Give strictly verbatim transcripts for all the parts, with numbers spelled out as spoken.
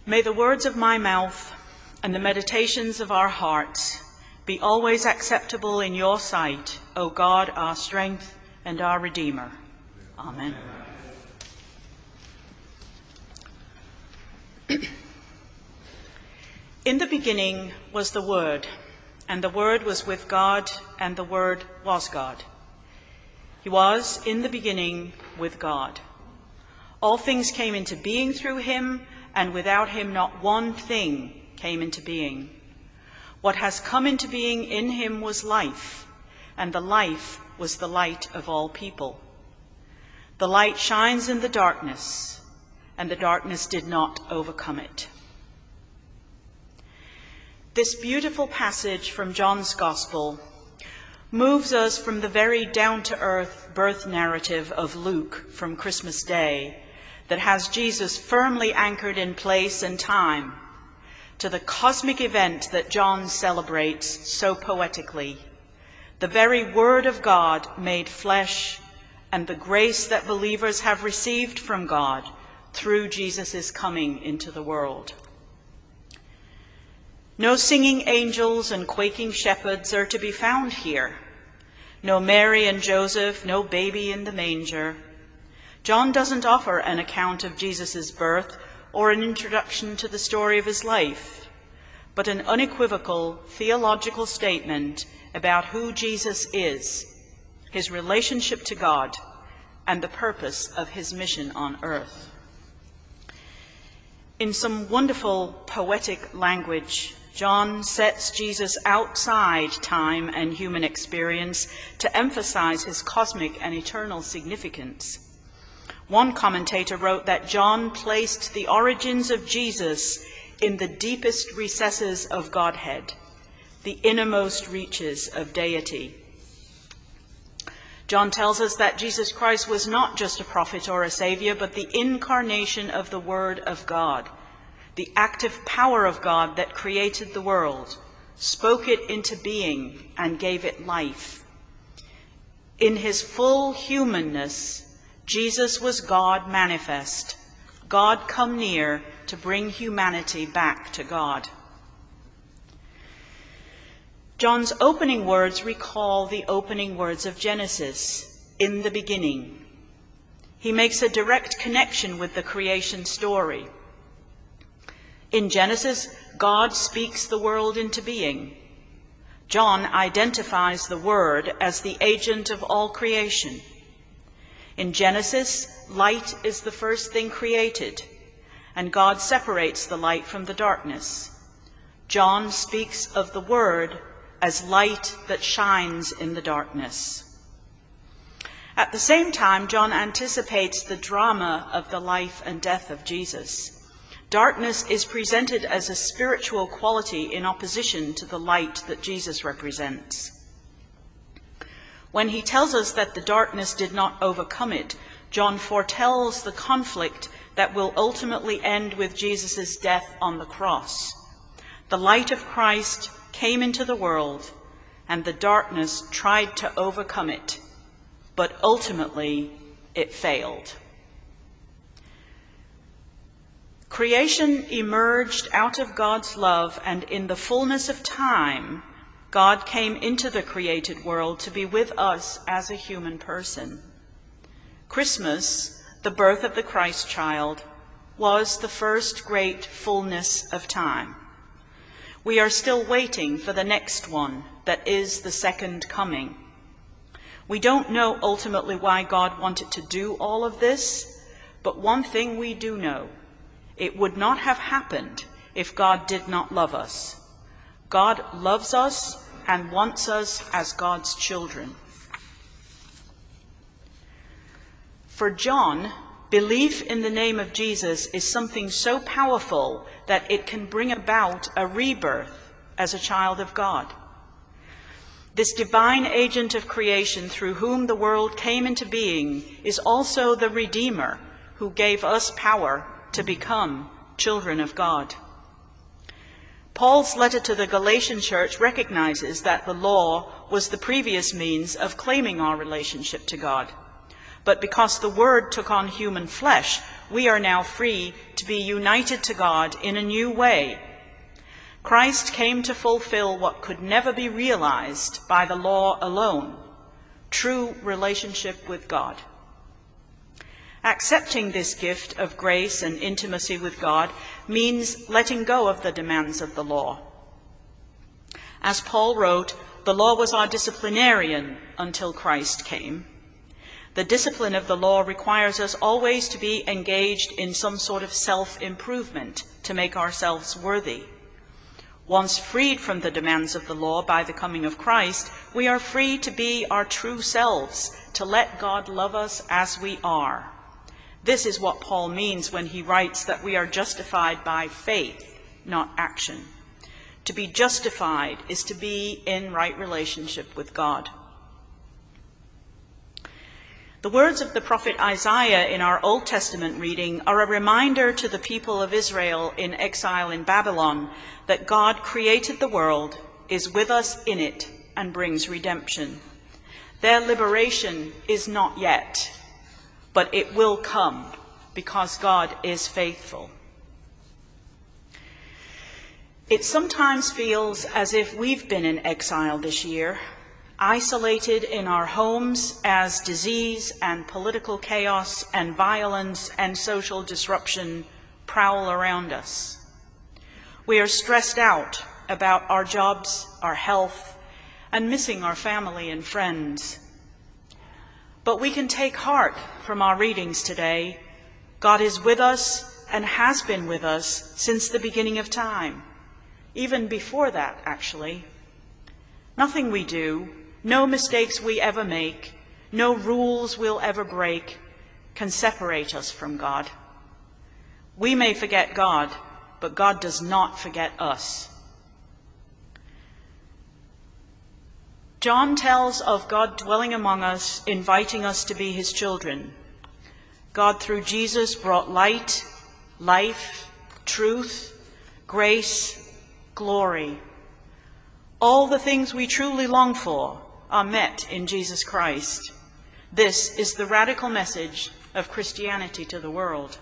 May the words of my mouth and the meditations of our hearts be always acceptable in your sight, O God, our strength and our Redeemer. Amen. In the beginning was the Word, and the Word was with God, and the Word was God. He was in the beginning with God. All things came into being through him, and without him not one thing came into being. What has come into being in him was life, and the life was the light of all people. The light shines in the darkness, and the darkness did not overcome it. This beautiful passage from John's Gospel moves us from the very down-to-earth birth narrative of Luke from Christmas Day that has Jesus firmly anchored in place and time to the cosmic event that John celebrates so poetically, the very Word of God made flesh and the grace that believers have received from God through Jesus' coming into the world. No singing angels and quaking shepherds are to be found here. No Mary and Joseph, no baby in the manger. John doesn't offer an account of Jesus' birth or an introduction to the story of his life, but an unequivocal theological statement about who Jesus is, his relationship to God, and the purpose of his mission on earth. In some wonderful poetic language, John sets Jesus outside time and human experience to emphasize his cosmic and eternal significance. One commentator wrote that John placed the origins of Jesus in the deepest recesses of Godhead, the innermost reaches of deity. John tells us that Jesus Christ was not just a prophet or a savior, but the incarnation of the Word of God, the active power of God that created the world, spoke it into being, and gave it life. In his full humanness, Jesus was God manifest, God come near to bring humanity back to God. John's opening words recall the opening words of Genesis, in the beginning. He makes a direct connection with the creation story. In Genesis, God speaks the world into being. John identifies the Word as the agent of all creation. In Genesis, light is the first thing created, and God separates the light from the darkness. John speaks of the Word as light that shines in the darkness. At the same time, John anticipates the drama of the life and death of Jesus. Darkness is presented as a spiritual quality in opposition to the light that Jesus represents. When he tells us that the darkness did not overcome it, John foretells the conflict that will ultimately end with Jesus' death on the cross. The light of Christ came into the world, and the darkness tried to overcome it, but ultimately it failed. Creation emerged out of God's love, and in the fullness of time, God came into the created world to be with us as a human person. Christmas, the birth of the Christ child, was the first great fullness of time. We are still waiting for the next one, that is the second coming. We don't know ultimately why God wanted to do all of this, but one thing we do know: it would not have happened if God did not love us. God loves us and wants us as God's children. For John, belief in the name of Jesus is something so powerful that it can bring about a rebirth as a child of God. This divine agent of creation through whom the world came into being is also the Redeemer who gave us power to become children of God. Paul's letter to the Galatian church recognizes that the law was the previous means of claiming our relationship to God. But because the Word took on human flesh, we are now free to be united to God in a new way. Christ came to fulfill what could never be realized by the law alone, true relationship with God. Accepting this gift of grace and intimacy with God means letting go of the demands of the law. As Paul wrote, the law was our disciplinarian until Christ came. The discipline of the law requires us always to be engaged in some sort of self-improvement to make ourselves worthy. Once freed from the demands of the law by the coming of Christ, we are free to be our true selves, to let God love us as we are. This is what Paul means when he writes that we are justified by faith, not action. To be justified is to be in right relationship with God. The words of the prophet Isaiah in our Old Testament reading are a reminder to the people of Israel in exile in Babylon that God created the world, is with us in it, and brings redemption. Their liberation is not yet, but it will come because God is faithful. It sometimes feels as if we've been in exile this year, isolated in our homes as disease and political chaos and violence and social disruption prowl around us. We are stressed out about our jobs, our health, and missing our family and friends. But we can take heart from our readings today. God is with us and has been with us since the beginning of time, even before that, actually. Nothing we do, no mistakes we ever make, no rules we'll ever break can separate us from God. We may forget God, but God does not forget us. John tells of God dwelling among us, inviting us to be his children. God, through Jesus, brought light, life, truth, grace, glory. All the things we truly long for are met in Jesus Christ. This is the radical message of Christianity to the world.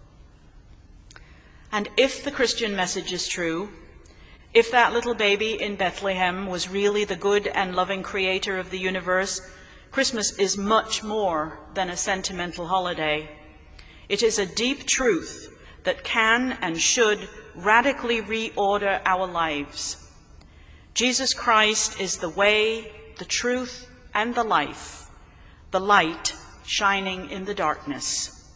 And if the Christian message is true, if that little baby in Bethlehem was really the good and loving creator of the universe, Christmas is much more than a sentimental holiday. It is a deep truth that can and should radically reorder our lives. Jesus Christ is the way, the truth, and the life, the light shining in the darkness.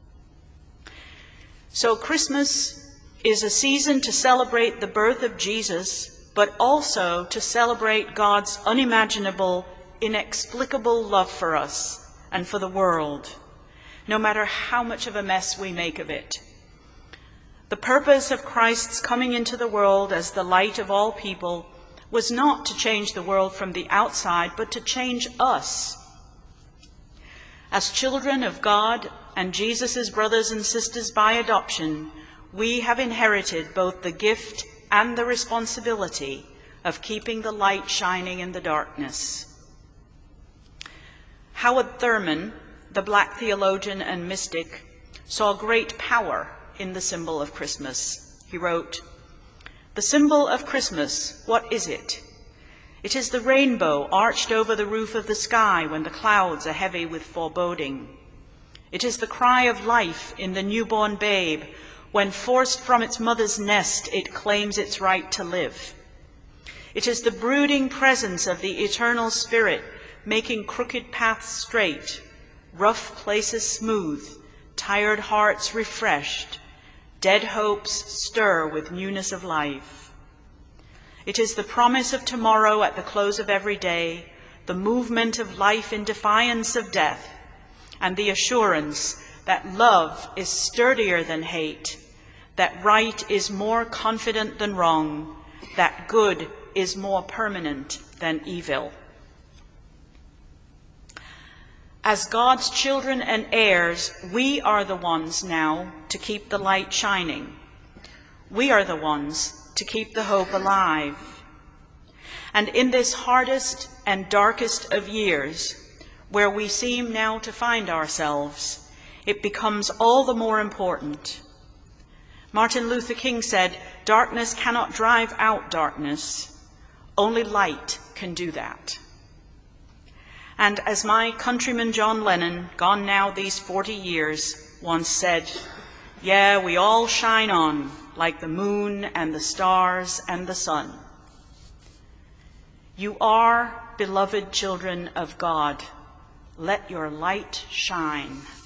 So Christmas is a season to celebrate the birth of Jesus, but also to celebrate God's unimaginable, inexplicable love for us and for the world, no matter how much of a mess we make of it. The purpose of Christ's coming into the world as the light of all people was not to change the world from the outside, but to change us. As children of God and Jesus' brothers and sisters by adoption, we have inherited both the gift and the responsibility of keeping the light shining in the darkness. Howard Thurman, the black theologian and mystic, saw great power in the symbol of Christmas. He wrote, "The symbol of Christmas, what is it? It is the rainbow arched over the roof of the sky when the clouds are heavy with foreboding. It is the cry of life in the newborn babe when, forced from its mother's nest, it claims its right to live. It is the brooding presence of the eternal Spirit making crooked paths straight, rough places smooth, tired hearts refreshed, dead hopes stir with newness of life. It is the promise of tomorrow at the close of every day, the movement of life in defiance of death, and the assurance that love is sturdier than hate, that right is more confident than wrong, that good is more permanent than evil." As God's children and heirs, we are the ones now to keep the light shining. We are the ones to keep the hope alive. And in this hardest and darkest of years, where we seem now to find ourselves, it becomes all the more important. Martin Luther King said, "Darkness cannot drive out darkness. Only light can do that." And as my countryman John Lennon, gone now these forty years, once said, "Yeah, we all shine on like the moon and the stars and the sun." You are beloved children of God. Let your light shine.